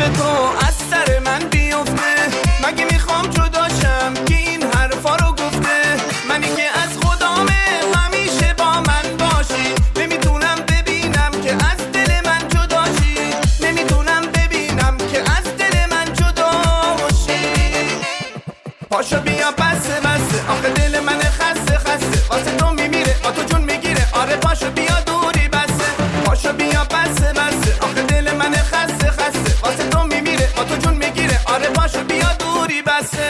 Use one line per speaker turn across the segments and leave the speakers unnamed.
تو از سر من بیفته. مگه میخوام جداشم که این حرفا رو گفته؟ منی که از خدامه همیشه با من باشی. نمیتونم ببینم که از دل من جداشی. نمیتونم ببینم که از دل من جدا باشی. پاشو بیا بسه بسه، آخه دل من خسته خسته. واسه تو میمیره با تو جون میگیره. آره پاشو بیا دوری بسه. پاشو بیا بسه بسه، آخه دل من خسته خسته. واسه تو میمیره با تو جون میگیره. آره پاشو بیا دوری بسه.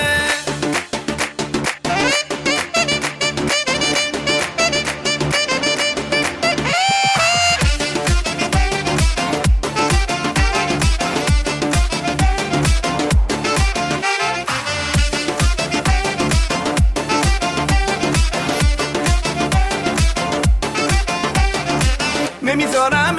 نمیذارم